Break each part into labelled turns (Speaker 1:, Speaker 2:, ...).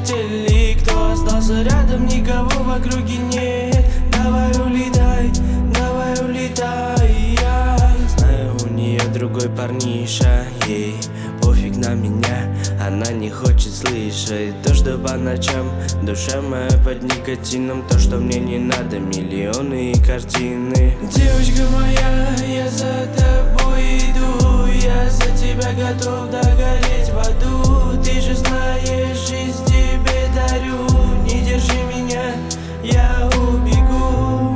Speaker 1: улетели. Кто остался рядом, никого в округе нет. Давай улетай, я знаю, у нее другой парниша. Ей пофиг на меня, она не хочет слышать то, что по ночам душа моя под никотином. То, что мне не надо, миллионы и картины. Девочка моя, я за тобой иду, я за тебя готов догореть в аду. Ты же знаешь, жизнь тебе дарю. Не держи меня, я убегу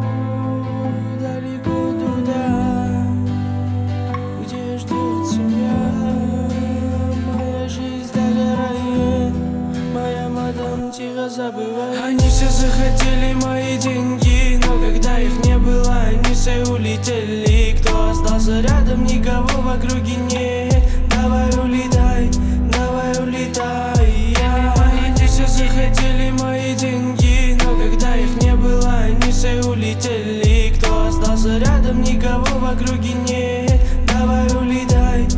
Speaker 1: далеко туда, где ждет семья. Моя жизнь догорает, моя мадам тихо забывает. Они все захотели мои деньги, но когда их не было, они все улетели. Кто остался рядом, никого в округе нет. Давай улетай, я. Они все захотели мои деньги, но когда их не было, они все улетели. Кто остался рядом, никого в округе нет. Давай улетай,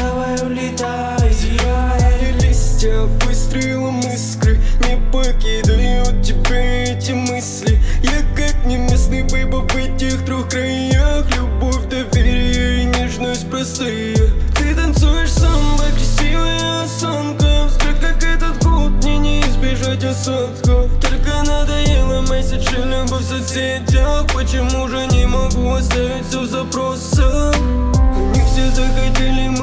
Speaker 1: я.
Speaker 2: Листья выстрелом искры не покидают тебя эти мысли. Я как не местный бейба в этих трех краях. Любовь, доверие и нежность простые. Ты танцуешь самбо, красивая осанка. Взгляд как этот год, мне не избежать осадков. Только надоело месседжи, любовь в соцсетях. Почему же не могу оставить все в запросах? Они все захотели